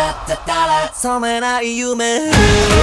覚めない夢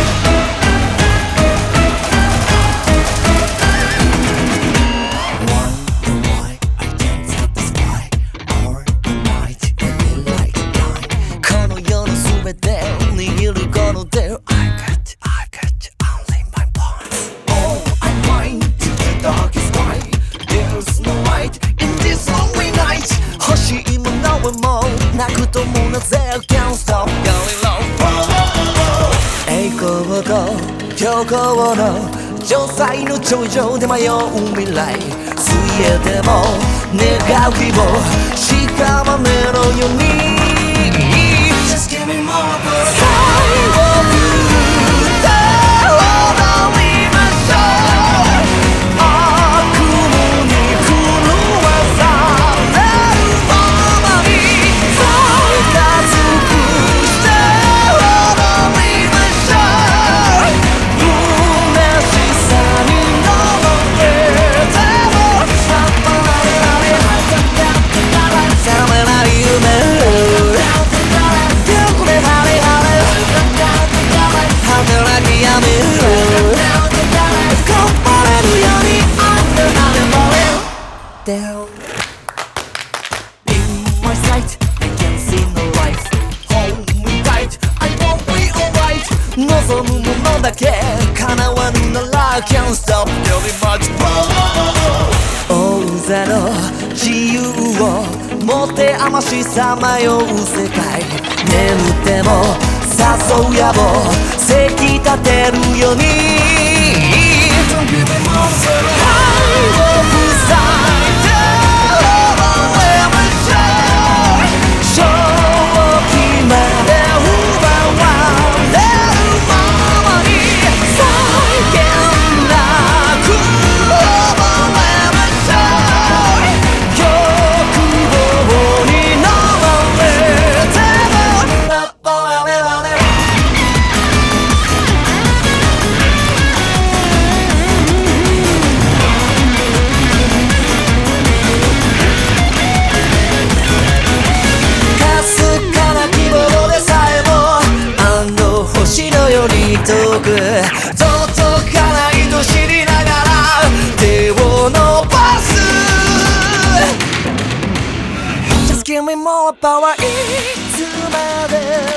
この世の全てを握るこの手を I got you only my bonds Oh, I'm blind to the darkest night There's no light in this lonely night 欲しいものはもうなくともなぜ Can't stop going low 栄光と虚構の城塞の頂上で迷う未来水泳でも願う希望屍まねのように Just give me more 最後歌を踊りましょう悪夢に狂わされるままに最多尽くして踊りましょう虚しさに飲まれても覚めない夢Down in my sight, I can't see no light. Hold me tight, I won't be alright. 望むものだけ叶わぬなら Can't stop very much more. 大勢の自由を持て余しさまよう世界。眠っても誘う野望せき立てるように。Don't give me more. 遠く届かないと知りながら手を伸ばす Just give me more power いつまで